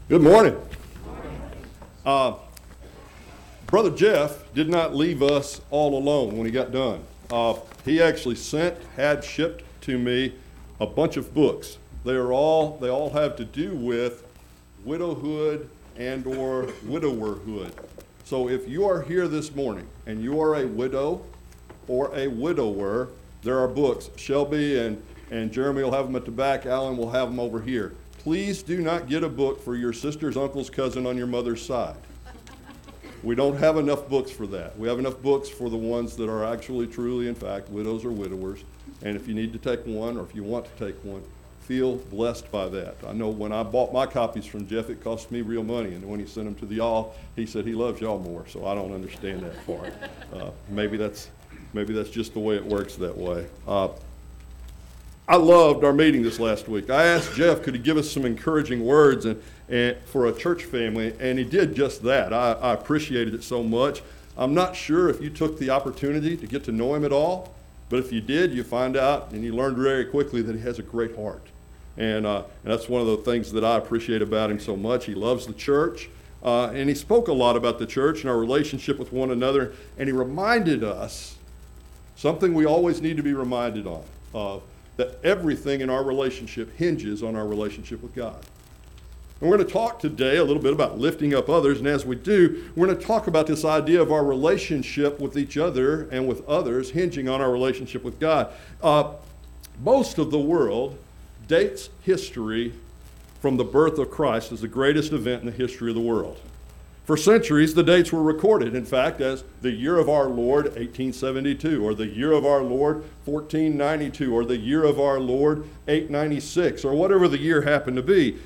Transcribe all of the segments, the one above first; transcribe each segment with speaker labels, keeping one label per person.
Speaker 1: Good morning. Brother Jeff did not leave us all alone when he got done. He actually had shipped to me a bunch of books. They all have to do with widowhood and or widowerhood. So if you are here this morning and you are a widow or a widower, there are books. Shelby and Jeremy will have them at the back. Alan will have them over here. Please do not get a book for your sister's uncle's cousin on your mother's side. We don't have enough books for that. We have enough books for the ones that are actually, truly, in fact, widows or widowers. And if you need to take one or if you want to take one, feel blessed by that. I know when I bought my copies from Jeff, it cost me real money. And when he sent them to y'all, he said he loves y'all more. So I don't understand that part. Maybe that's just the way it works that way. I loved our meeting this last week. I asked Jeff, could he give us some encouraging words and for a church family, and he did just that. I appreciated it so much. I'm not sure if you took the opportunity to get to know him at all, but if you did, you find out and you learned very quickly that he has a great heart. And that's one of the things that I appreciate about him so much. He loves the church, and he spoke a lot about the church and our relationship with one another, and he reminded us something we always need to be reminded of, that everything in our relationship hinges on our relationship with God. And we're going to talk today a little bit about lifting up others, and as we do, we're going to talk about this idea of our relationship with each other and with others hinging on our relationship with God. Most of the world dates history from the birth of Christ as the greatest event in the history of the world. For centuries, the dates were recorded, in fact, as the year of our Lord, 1872, or the year of our Lord, 1492, or the year of our Lord, 896, or whatever the year happened to be.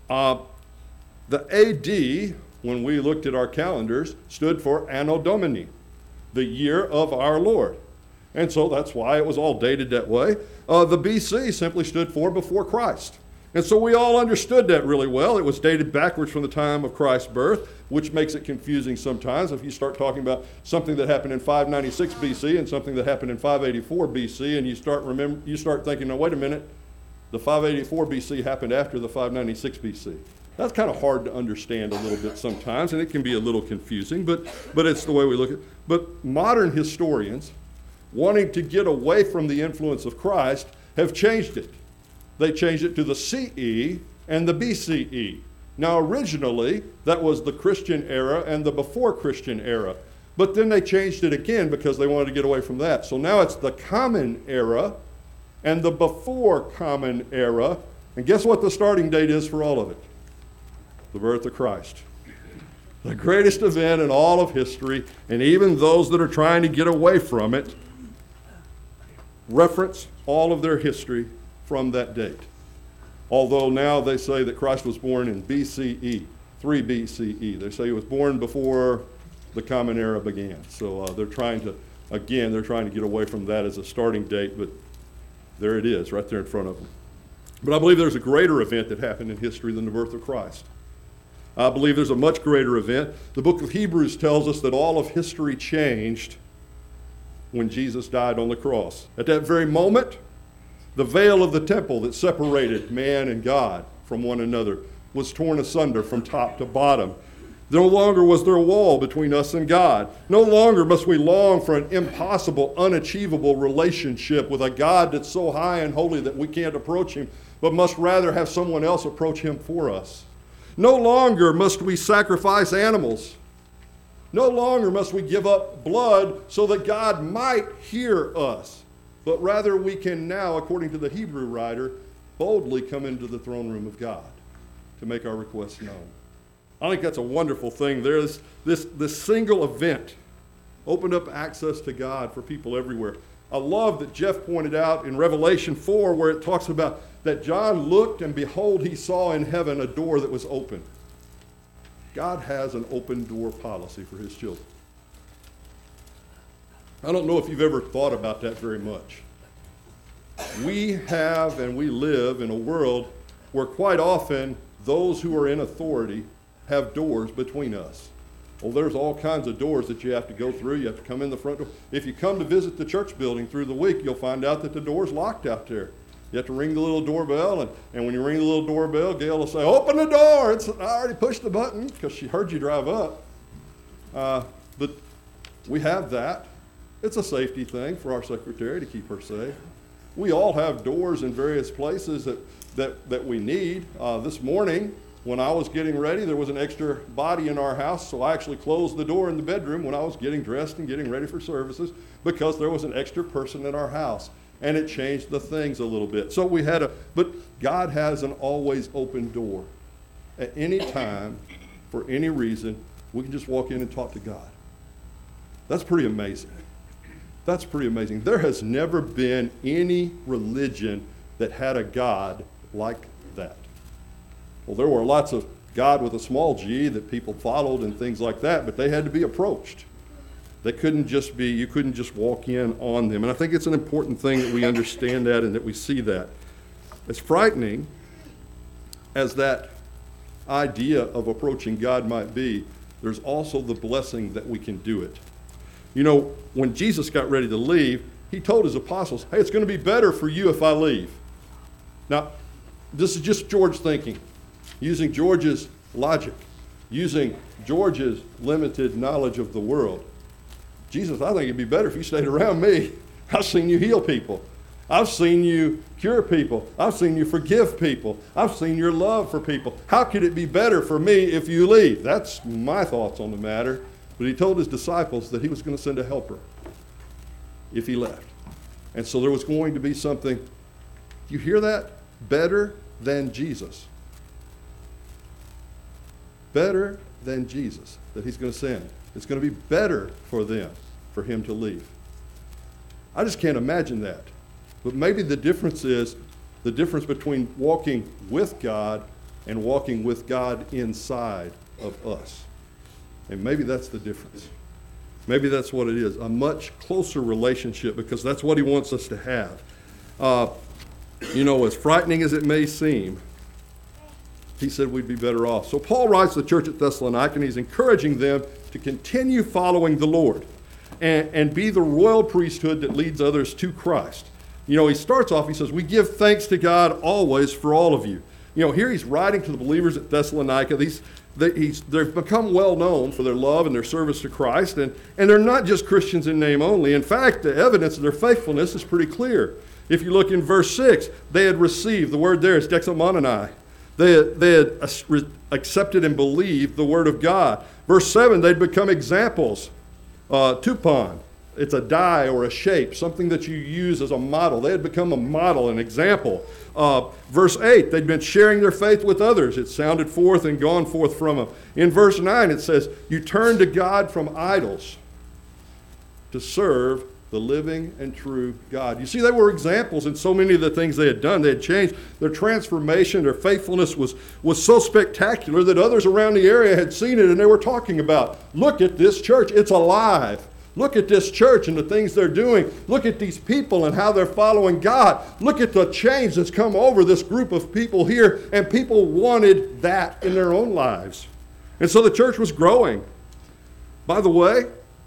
Speaker 1: The AD, when we looked at our calendars, stood for Anno Domini, the year of our Lord. And so that's why it was all dated that way. The BC simply stood for before Christ. And so we all understood that really well. It was dated backwards from the time of Christ's birth, which makes it confusing sometimes if you start talking about something that happened in 596 BC and something that happened in 584 BC, and you start thinking, no, wait a minute, the 584 BC happened after the 596 BC. That's kind of hard to understand a little bit sometimes, and it can be a little confusing, but it's the way we look at it. But modern historians, wanting to get away from the influence of Christ, have changed it. They changed it to the CE and the BCE. Now, originally, that was the Christian era and the before Christian era. But then they changed it again because they wanted to get away from that. So now it's the Common Era and the before Common Era. And guess what the starting date is for all of it? The birth of Christ. The greatest event in all of history, and even those that are trying to get away from it reference all of their history from that date. Although now they say that Christ was born in BCE, 3 BCE. They say he was born before the Common Era began. So they're trying to get away from that as a starting date, but there it is, right there in front of them. But I believe there's a greater event that happened in history than the birth of Christ. I believe there's a much greater event. The book of Hebrews tells us that all of history changed when Jesus died on the cross. At that very moment, the veil of the temple that separated man and God from one another was torn asunder from top to bottom. No longer was there a wall between us and God. No longer must we long for an impossible, unachievable relationship with a God that's so high and holy that we can't approach him, but must rather have someone else approach him for us. No longer must we sacrifice animals. No longer must we give up blood so that God might hear us. But rather we can now, according to the Hebrew writer, boldly come into the throne room of God to make our requests known. I think that's a wonderful thing. There's this single event opened up access to God for people everywhere. I love that Jeff pointed out in Revelation 4 where it talks about that John looked and behold, he saw in heaven a door that was open. God has an open door policy for his children. I don't know if you've ever thought about that very much. We have and we live in a world where quite often those who are in authority have doors between us. Well, there's all kinds of doors that you have to go through. You have to come in the front door. If you come to visit the church building through the week, you'll find out that the door's locked out there. You have to ring the little doorbell, and when you ring the little doorbell, Gail will say, open the door. I already pushed the button because she heard you drive up. But we have that. It's a safety thing for our secretary to keep her safe. We all have doors in various places that we need. This morning, when I was getting ready, there was an extra body in our house, so I actually closed the door in the bedroom when I was getting dressed and getting ready for services because there was an extra person in our house, and it changed the things a little bit. So but God has an always open door. At any time, for any reason, we can just walk in and talk to God. That's pretty amazing. That's pretty amazing. There has never been any religion that had a God like that. Well, there were lots of God with a small g that people followed and things like that, but they had to be approached. You couldn't just walk in on them. And I think it's an important thing that we understand that and that we see that. As frightening as that idea of approaching God might be, there's also the blessing that we can do it. You know, when Jesus got ready to leave, he told his apostles, hey, it's going to be better for you if I leave. Now, this is just George thinking, using George's logic, using George's limited knowledge of the world. Jesus, I think it'd be better if you stayed around me. I've seen you heal people. I've seen you cure people. I've seen you forgive people. I've seen your love for people. How could it be better for me if you leave? That's my thoughts on the matter. But he told his disciples that he was going to send a helper if he left. And so there was going to be something, you hear that? Better than Jesus. Better than Jesus that he's going to send. It's going to be better for them, for him to leave. I just can't imagine that. But maybe the difference is the difference between walking with God and walking with God inside of us. And maybe that's the difference. Maybe that's what it is, a much closer relationship, because that's what he wants us to have. As frightening as it may seem, he said we'd be better off. So Paul writes to the church at Thessalonica, and he's encouraging them to continue following the Lord and be the royal priesthood that leads others to Christ. He starts off, he says, we give thanks to God always for all of you. Here he's writing to the believers at Thessalonica. They've become well known for their love and their service to Christ, and they're not just Christians in name only. In fact, the evidence of their faithfulness is pretty clear. If you look in verse 6, they had received, the word there is dexamonani. They had accepted and believed the word of God. Verse 7, they'd become examples. Tupon, it's a die or a shape, something that you use as a model. They had become a model, an example. Verse 8, they'd been sharing their faith with others. It sounded forth and gone forth from them. In verse 9, it says, you turn to God from idols to serve the living and true God. You see, they were examples in so many of the things they had done. They had changed. Their transformation, their faithfulness was so spectacular that others around the area had seen it, and they were talking about, look at this church, it's alive. Look at this church and the things they're doing. Look at these people and how they're following God. Look at the change that's come over this group of people here, and people wanted that in their own lives. And so the church was growing. By the way,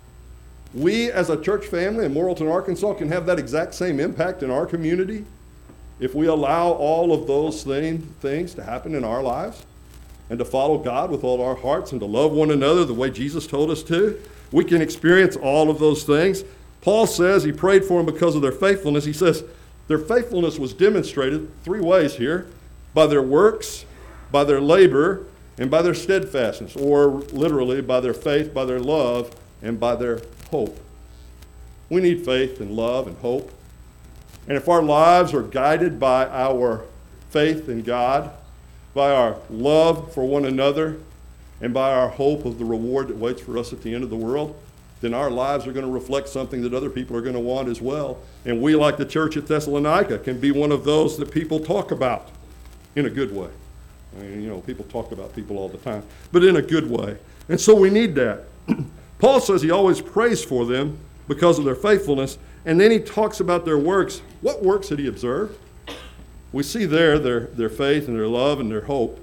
Speaker 1: we as a church family in Morrilton, Arkansas can have that exact same impact in our community if we allow all of those same things to happen in our lives and to follow God with all our hearts and to love one another the way Jesus told us to. We can experience all of those things. Paul says he prayed for them because of their faithfulness. He says their faithfulness was demonstrated 3 ways here: by their works, by their labor, and by their steadfastness, or literally by their faith, by their love, and by their hope. We need faith and love and hope. And if our lives are guided by our faith in God, by our love for one another, and by our hope of the reward that waits for us at the end of the world, then our lives are going to reflect something that other people are going to want as well. And we, like the church at Thessalonica, can be one of those that people talk about in a good way. I mean, people talk about people all the time, but in a good way. And so we need that. Paul says he always prays for them because of their faithfulness, and then he talks about their works. What works had he observed? We see there their faith and their love and their hope.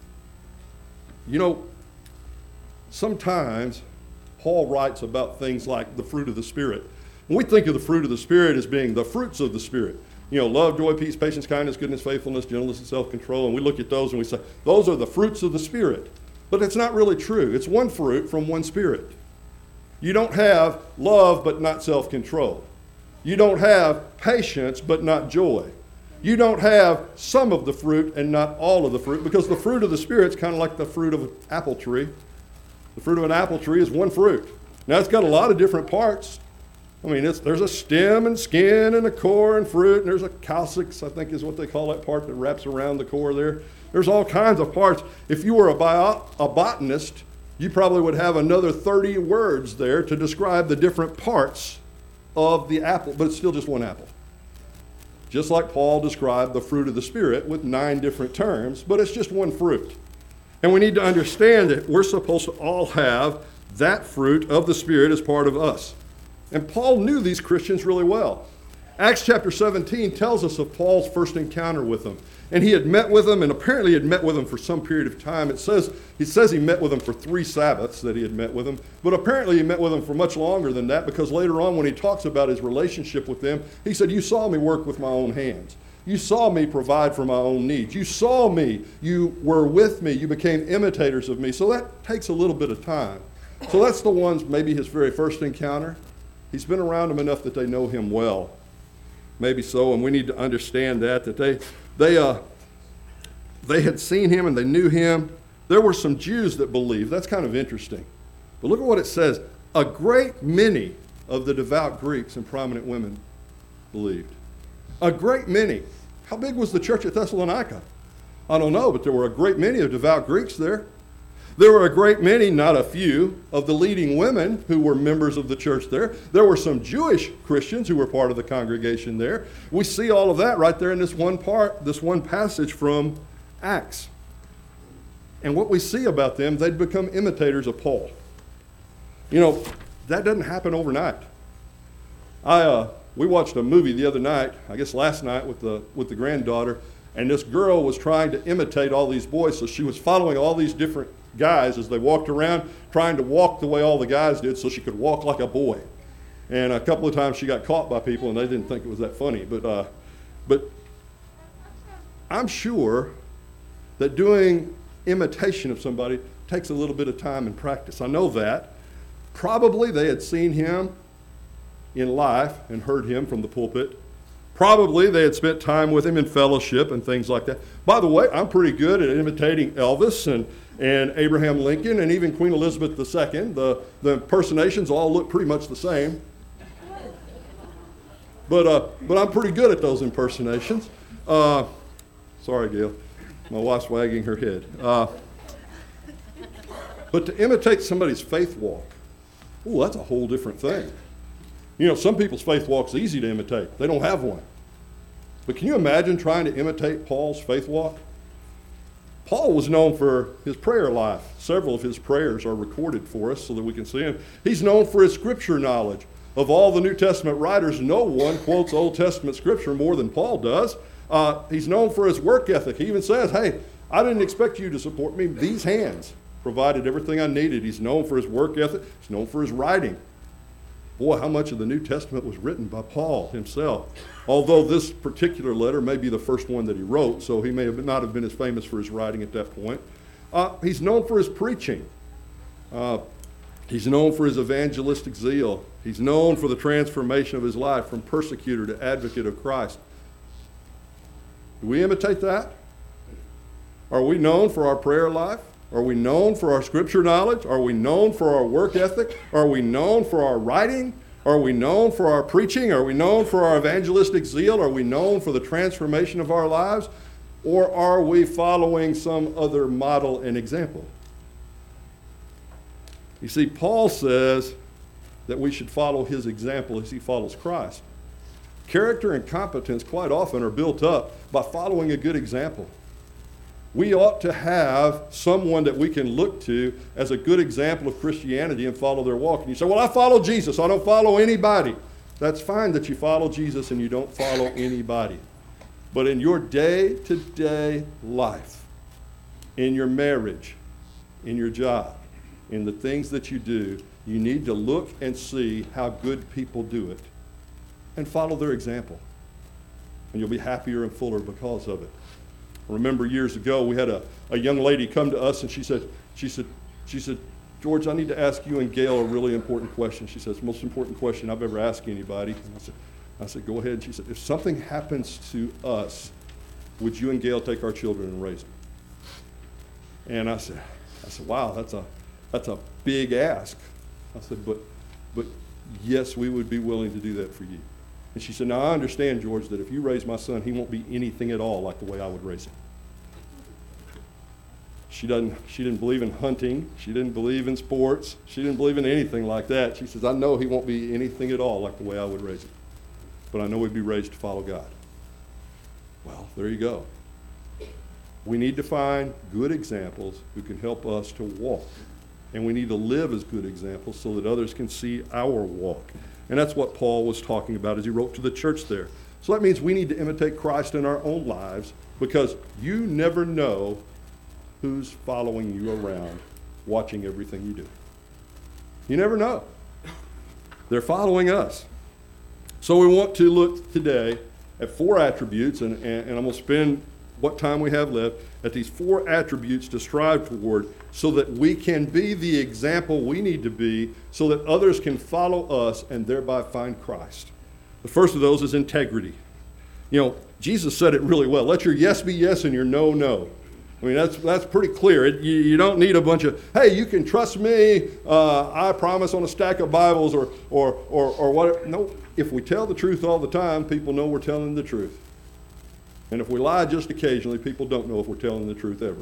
Speaker 1: Sometimes Paul writes about things like the fruit of the Spirit. When we think of the fruit of the Spirit as being the fruits of the Spirit, love, joy, peace, patience, kindness, goodness, faithfulness, gentleness, and self-control. And we look at those and we say, those are the fruits of the Spirit. But it's not really true. It's one fruit from one Spirit. You don't have love but not self-control. You don't have patience but not joy. You don't have some of the fruit and not all of the fruit, because the fruit of the Spirit is kind of like the fruit of an apple tree. The fruit of an apple tree is one fruit. Now, it's got a lot of different parts. I mean, there's a stem and skin and a core and fruit, and there's a causex, I think is what they call that part that wraps around the core there. There's all kinds of parts. If you were a botanist, you probably would have another 30 words there to describe the different parts of the apple, but it's still just one apple. Just like Paul described the fruit of the Spirit with 9 different terms, but it's just one fruit. And we need to understand that we're supposed to all have that fruit of the Spirit as part of us. And Paul knew these Christians really well. Acts chapter 17 tells us of Paul's first encounter with them. And he had met with them, and apparently had met with them for some period of time. He says he met with them for 3 Sabbaths that he had met with them. But apparently he met with them for much longer than that, because later on when he talks about his relationship with them, he said, you saw me work with my own hands. You saw me provide for my own needs. You saw me. You were with me. You became imitators of me. So that takes a little bit of time. So that's the ones, maybe his very first encounter. He's been around them enough that they know him well. Maybe so, and we need to understand that they had seen him and they knew him. There were some Jews that believed. That's kind of interesting. But look at what it says. A great many of the devout Greeks and prominent women believed. A great many. How big was the church at Thessalonica? I don't know, but there were a great many of devout Greeks there. There were a great many, not a few, of the leading women who were members of the church there. There were some Jewish Christians who were part of the congregation there. We see all of that right there in this one passage from Acts. And what we see about them, they'd become imitators of Paul. That doesn't happen overnight. We watched a movie the other night, I guess last night, with the granddaughter, and this girl was trying to imitate all these boys, so she was following all these different guys as they walked around, trying to walk the way all the guys did so she could walk like a boy. And a couple of times she got caught by people, and they didn't think it was that funny. But I'm sure that doing imitation of somebody takes a little bit of time and practice. I know that. Probably they had seen him in life and heard him from the pulpit. Probably they had spent time with him in fellowship and things like that. By the way, I'm pretty good at imitating Elvis and Abraham Lincoln and even Queen Elizabeth II. The impersonations all look pretty much the same. But I'm pretty good at those impersonations. Sorry, Gail. My wife's wagging her head. But to imitate somebody's faith walk, that's a whole different thing. Some people's faith walk's easy to imitate. They don't have one. But can you imagine trying to imitate Paul's faith walk? Paul was known for his prayer life. Several of his prayers are recorded for us so that we can see them. He's known for his scripture knowledge. Of all the New Testament writers, no one quotes Old Testament scripture more than Paul does. He's known for his work ethic. He even says, hey, I didn't expect you to support me. These hands provided everything I needed. He's known for his work ethic. He's known for his writing. Boy, how much of the New Testament was written by Paul himself. Although this particular letter may be the first one that he wrote, so he may not have been as famous for his writing at that point. He's known for his preaching. He's known for his evangelistic zeal. He's known for the transformation of his life from persecutor to advocate of Christ. Do we imitate that? Are we known for our prayer life? Are we known for our scripture knowledge? Are we known for our work ethic? Are we known for our writing? Are we known for our preaching? Are we known for our evangelistic zeal? Are we known for the transformation of our lives? Or are we following some other model and example? You see, Paul says that we should follow his example as he follows Christ. Character and competence quite often are built up by following a good example. We ought to have someone that we can look to as a good example of Christianity and follow their walk. And you say, well, I follow Jesus. I don't follow anybody. That's fine that you follow Jesus and you don't follow anybody. But in your day-to-day life, in your marriage, in your job, in the things that you do, you need to look and see how good people do it and follow their example. and you'll be happier and fuller because of it. I remember years ago, we had a young lady come to us, and she said, George, I need to ask you and Gail a really important question. She said, it's the most important question I've ever asked anybody. And I said, go ahead. And she said, if something happens to us, would you and Gail take our children and raise them? And I said, wow, that's a big ask. I said, but yes, we would be willing to do that for you. And she said, now I understand, George, that if you raise my son, he won't be anything at all like the way I would raise him. She didn't believe in hunting. She didn't believe in sports. She didn't believe in anything like that. She says, I know he won't be anything at all like the way I would raise him. But I know he'd be raised to follow God. Well, there you go. We need to find good examples who can help us to walk. And we need to live as good examples so that others can see our walk. And that's what Paul was talking about as he wrote to the church there. So that means we need to imitate Christ in our own lives, because you never know who's following you around, watching everything you do. You never know. They're following us. So we want to look today at 4 attributes, and I'm going to spend what time we have left at these 4 attributes to strive toward so that we can be the example we need to be so that others can follow us and thereby find Christ. The first of those is integrity. You know, Jesus said it really well. Let your yes be yes and your no, no. I mean, that's pretty clear. You don't need a bunch of, hey, you can trust me, I promise on a stack of Bibles or whatever. No, if we tell the truth all the time, people know we're telling the truth. And if we lie just occasionally, people don't know if we're telling the truth ever.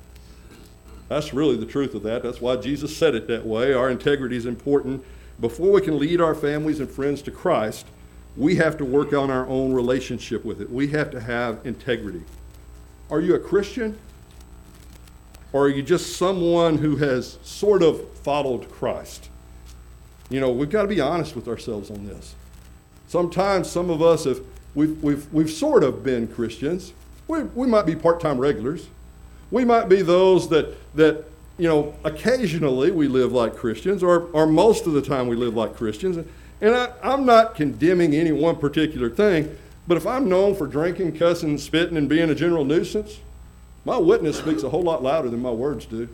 Speaker 1: That's really the truth of that. That's why Jesus said it that way. Our integrity is important. Before we can lead our families and friends to Christ, we have to work on our own relationship with it. We have to have integrity. Are you a Christian? Or are you just someone who has sort of followed Christ? You know, we've got to be honest with ourselves on this. Sometimes some of us we've sort of been Christians. We might be part-time regulars. We might be those that you know, occasionally we live like Christians, or most of the time we live like Christians. And I'm not condemning any one particular thing, but if I'm known for drinking, cussing, spitting, and being a general nuisance, my witness speaks a whole lot louder than my words do.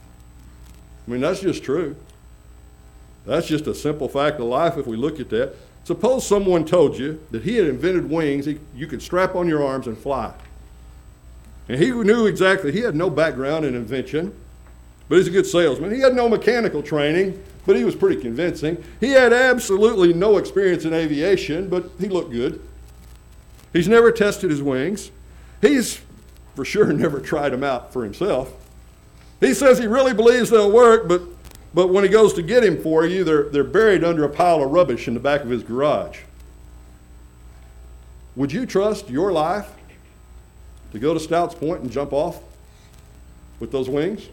Speaker 1: I mean, that's just true. That's just a simple fact of life if we look at that. Suppose someone told you that he had invented wings you could strap on your arms and fly. And he knew exactly, he had no background in invention, but he's a good salesman. He had no mechanical training, but he was pretty convincing. He had absolutely no experience in aviation, but he looked good. He's never tested his wings. He's for sure never tried them out for himself. He says he really believes they'll work, but when he goes to get him for you, they're buried under a pile of rubbish in the back of his garage. Would you trust your life to go to Stouts Point and jump off with those wings?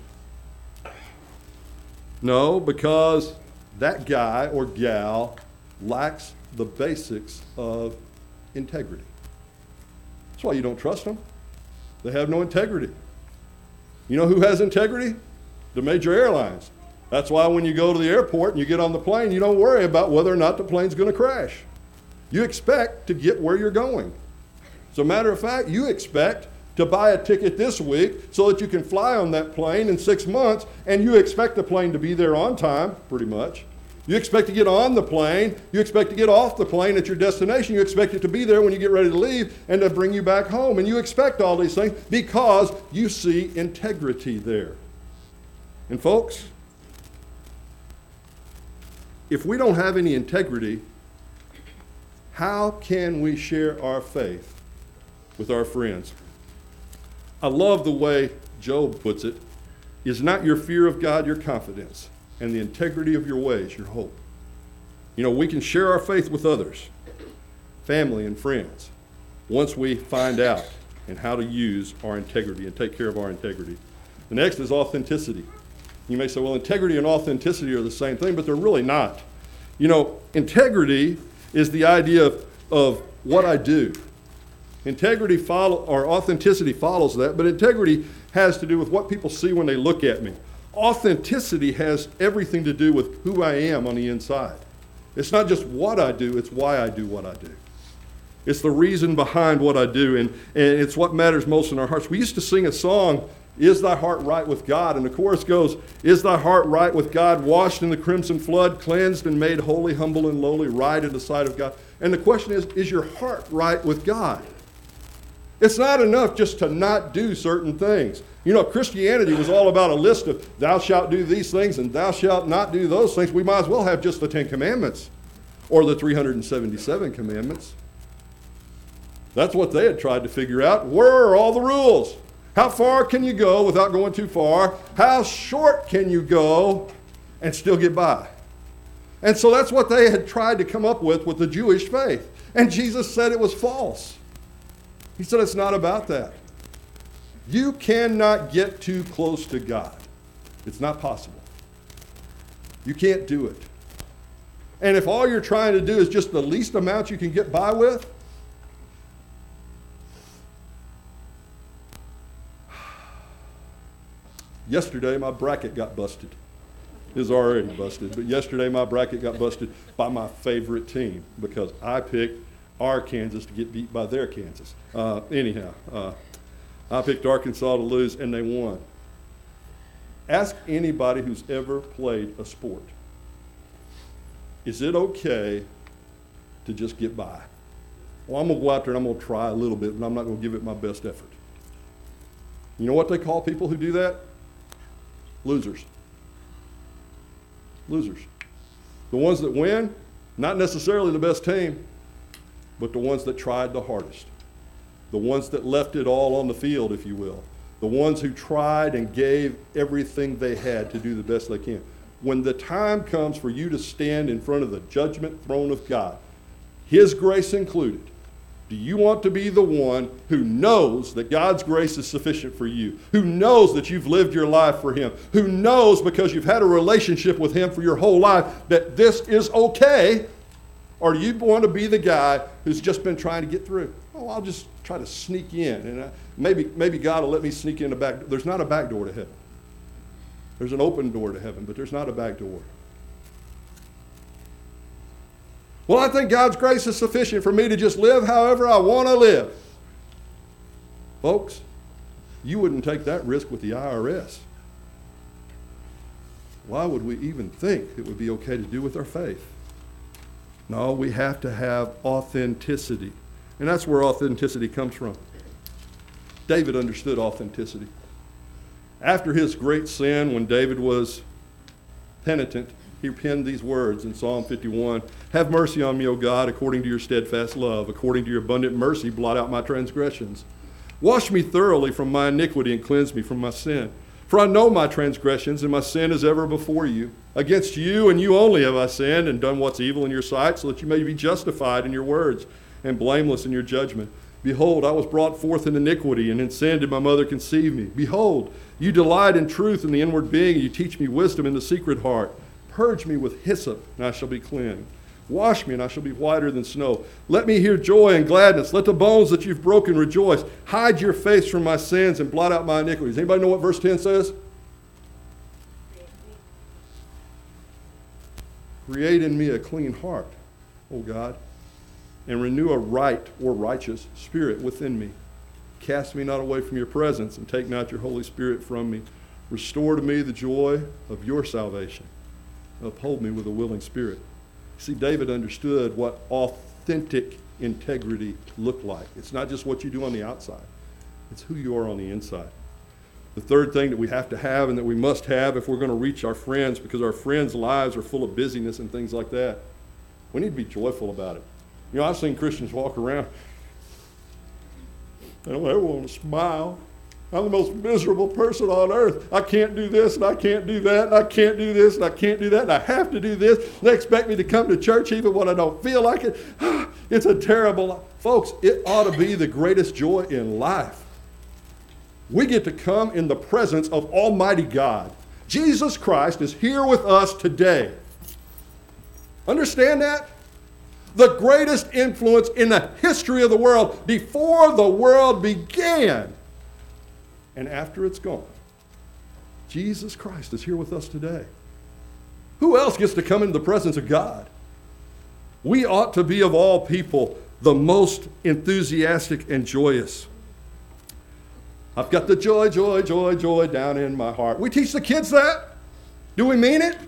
Speaker 1: No, because that guy or gal lacks the basics of integrity. That's why you don't trust them. They have no integrity. You know who has integrity? The major airlines. That's why when you go to the airport and you get on the plane, you don't worry about whether or not the plane's going to crash. You expect to get where you're going. As a matter of fact, you expect to buy a ticket this week so that you can fly on that plane in 6 months, and you expect the plane to be there on time, pretty much. You expect to get on the plane. You expect to get off the plane at your destination. You expect it to be there when you get ready to leave and to bring you back home. And you expect all these things because you see integrity there. And folks, if we don't have any integrity, how can we share our faith with our friends? I love the way Job puts it. Is not your fear of God your confidence, and the integrity of your ways your hope? You know, we can share our faith with others, family and friends, once we find out and how to use our integrity and take care of our integrity. The next is authenticity. You may say, well, integrity and authenticity are the same thing, but they're really not. You know, integrity is the idea of what I do. Authenticity follows that, but integrity has to do with what people see when they look at me. Authenticity has everything to do with who I am on the inside. It's not just what I do, it's why I do what I do. It's the reason behind what I do, and it's what matters most in our hearts. We used to sing a song, "Is thy heart right with God?" And the chorus goes, "Is thy heart right with God, washed in the crimson flood, cleansed and made holy, humble and lowly, right in the sight of God?" And the question is your heart right with God? It's not enough just to not do certain things. You know, Christianity was all about a list of thou shalt do these things and thou shalt not do those things. We might as well have just the 10 Commandments or the 377 Commandments. That's what they had tried to figure out. Where are all the rules? How far can you go without going too far? How short can you go and still get by? And so that's what they had tried to come up with the Jewish faith. And Jesus said it was false. He said it's not about that. You cannot get too close to God. It's not possible. You can't do it. And if all you're trying to do is just the least amount you can get by with, yesterday my bracket got busted. It was already busted, but yesterday my bracket got busted by my favorite team because I picked our Kansas to get beat by their Kansas. I picked Arkansas to lose, and they won. Ask anybody who's ever played a sport. Is it okay to just get by? Well, I'm going to go out there and I'm going to try a little bit, but I'm not going to give it my best effort. You know what they call people who do that? Losers. Losers. The ones that win, not necessarily the best team, but the ones that tried the hardest. The ones that left it all on the field, if you will. The ones who tried and gave everything they had to do the best they can. When the time comes for you to stand in front of the judgment throne of God, His grace included, do you want to be the one who knows that God's grace is sufficient for you, who knows that you've lived your life for Him, who knows because you've had a relationship with Him for your whole life that this is okay? Or do you want to be the guy who's just been trying to get through? Oh, I'll just try to sneak in, and maybe God will let me sneak in the back door. There's not a back door to heaven. There's an open door to heaven, but there's not a back door. Well, I think God's grace is sufficient for me to just live however I want to live. Folks, you wouldn't take that risk with the IRS. Why would we even think it would be okay to do with our faith? No, we have to have authenticity. And that's where authenticity comes from. David understood authenticity. After his great sin, when David was penitent, he penned these words in Psalm 51. "Have mercy on me, O God, according to your steadfast love. According to your abundant mercy, blot out my transgressions. Wash me thoroughly from my iniquity and cleanse me from my sin. For I know my transgressions, and my sin is ever before you. Against you and you only have I sinned and done what's evil in your sight, so that you may be justified in your words and blameless in your judgment. Behold, I was brought forth in iniquity, and in sin did my mother conceive me. Behold, you delight in truth in the inward being, and you teach me wisdom in the secret heart. Purge me with hyssop, and I shall be clean. Wash me, and I shall be whiter than snow. Let me hear joy and gladness. Let the bones that you've broken rejoice. Hide your face from my sins and blot out my iniquities." Anybody know what verse 10 says? Create in me a clean heart, O God, and renew a right or righteous spirit within me. Cast me not away from your presence, and take not your Holy Spirit from me. Restore to me the joy of your salvation. Uphold me with a willing spirit. See, David understood what authentic integrity looked like. It's not just what you do on the outside. It's who you are on the inside. The third thing that we have to have and that we must have if we're going to reach our friends, because our friends' lives are full of busyness and things like that, we need to be joyful about it. You know, I've seen Christians walk around, they don't ever want to smile. I'm the most miserable person on earth. I can't do this, and I can't do that, and I can't do this, and I can't do that, and I have to do this. They expect me to come to church even when I don't feel like it. It's a terrible life. Folks, it ought to be the greatest joy in life. We get to come in the presence of Almighty God. Jesus Christ is here with us today. Understand that? The greatest influence in the history of the world before the world began. And after it's gone, Jesus Christ is here with us today. Who else gets to come into the presence of God? We ought to be, of all people, the most enthusiastic and joyous. I've got the joy, joy, joy, joy down in my heart. We teach the kids that. Do we mean it?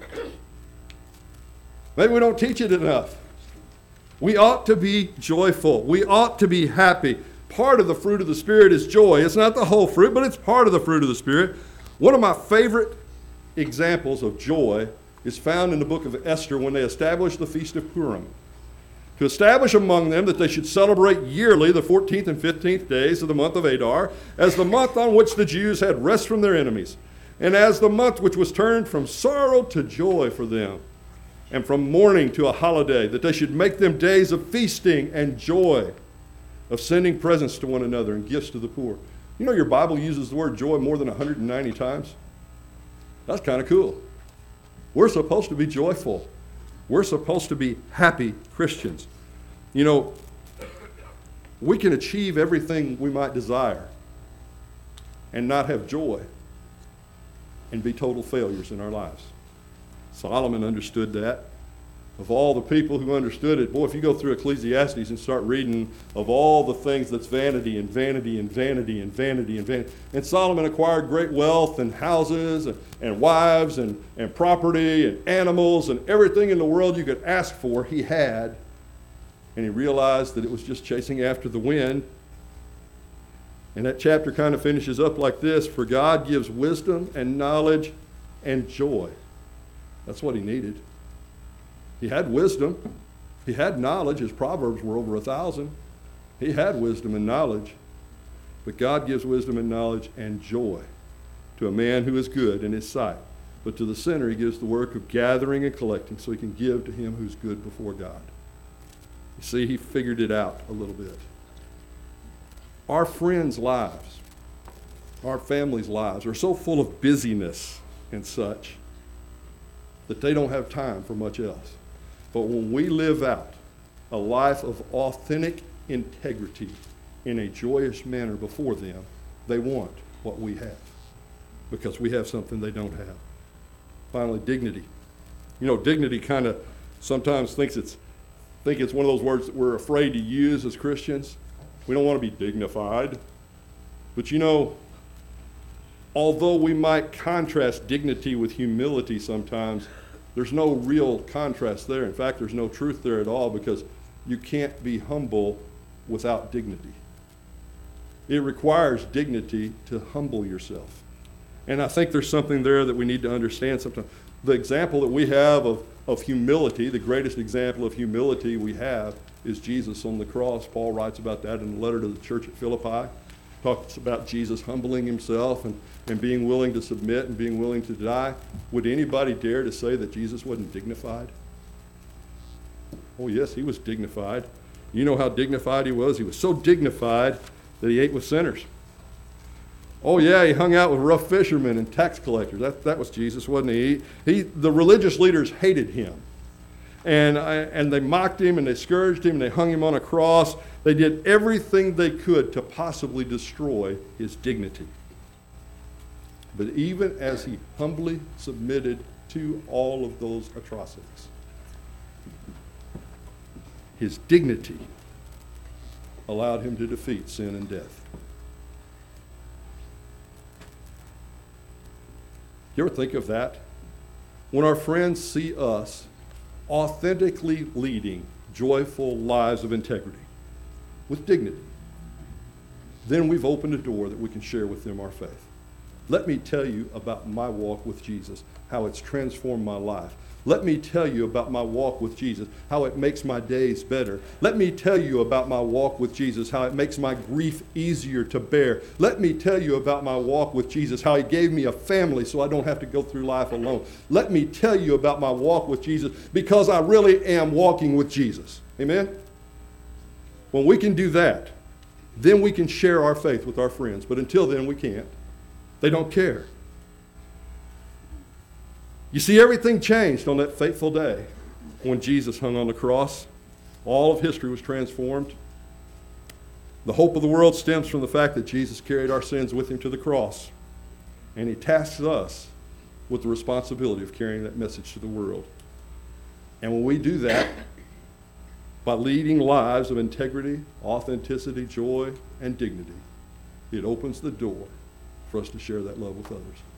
Speaker 1: Maybe we don't teach it enough. We ought to be joyful. We ought to be happy. Part of the fruit of the Spirit is joy. It's not the whole fruit, but it's part of the fruit of the Spirit. One of my favorite examples of joy is found in the book of Esther when they established the Feast of Purim. To establish among them that they should celebrate yearly the 14th and 15th days of the month of Adar as the month on which the Jews had rest from their enemies, and as the month which was turned from sorrow to joy for them, and from mourning to a holiday, that they should make them days of feasting and joy, of sending presents to one another and gifts to the poor. You know your Bible uses the word joy more than 190 times? That's kind of cool. We're supposed to be joyful. We're supposed to be happy Christians. You know, we can achieve everything we might desire and not have joy and be total failures in our lives. Solomon understood that. Of all the people who understood it, boy, if you go through Ecclesiastes and start reading of all the things that's vanity and vanity and vanity and vanity and vanity. And Solomon acquired great wealth and houses and wives and property and animals and everything in the world you could ask for, he had. And he realized that it was just chasing after the wind. And that chapter kind of finishes up like this: for God gives wisdom and knowledge and joy. That's what he needed. He had wisdom. He had knowledge. His Proverbs were over 1,000. He had wisdom and knowledge. But God gives wisdom and knowledge and joy to a man who is good in his sight. But to the sinner, he gives the work of gathering and collecting so he can give to him who's good before God. You see, he figured it out a little bit. Our friends' lives, our families' lives are so full of busyness and such that they don't have time for much else. But when we live out a life of authentic integrity in a joyous manner before them, they want what we have because we have something they don't have. Finally, dignity. You know, dignity kind of sometimes think it's one of those words that we're afraid to use as Christians. We don't want to be dignified. But you know, although we might contrast dignity with humility sometimes, there's no real contrast there. In fact, there's no truth there at all because you can't be humble without dignity. It requires dignity to humble yourself. And I think there's something there that we need to understand sometimes. The example that we have of humility, the greatest example of humility we have is Jesus on the cross. Paul writes about that in the letter to the church at Philippi. Talks about Jesus humbling himself and being willing to submit and being willing to die. Would anybody dare to say that Jesus wasn't dignified? Oh yes, he was dignified. You know how dignified he was? He was so dignified that he ate with sinners. Oh yeah, he hung out with rough fishermen and tax collectors. That was Jesus, wasn't he? The religious leaders hated him. And they mocked him and they scourged him and they hung him on a cross. They did everything they could to possibly destroy his dignity. But even as he humbly submitted to all of those atrocities, his dignity allowed him to defeat sin and death. You ever think of that? When our friends see us authentically leading joyful lives of integrity with dignity, then we've opened a door that we can share with them our faith. Let me tell you about my walk with Jesus, how it's transformed my life. Let me tell you about my walk with Jesus, how it makes my days better. Let me tell you about my walk with Jesus, how it makes my grief easier to bear. Let me tell you about my walk with Jesus, how he gave me a family so I don't have to go through life alone. Let me tell you about my walk with Jesus because I really am walking with Jesus. Amen? When we can do that, then we can share our faith with our friends. But until then, we can't. They don't care. You see, everything changed on that fateful day when Jesus hung on the cross. All of history was transformed. The hope of the world stems from the fact that Jesus carried our sins with him to the cross. And he tasks us with the responsibility of carrying that message to the world. And when we do that, by leading lives of integrity, authenticity, joy, and dignity. It opens the door for us to share that love with others.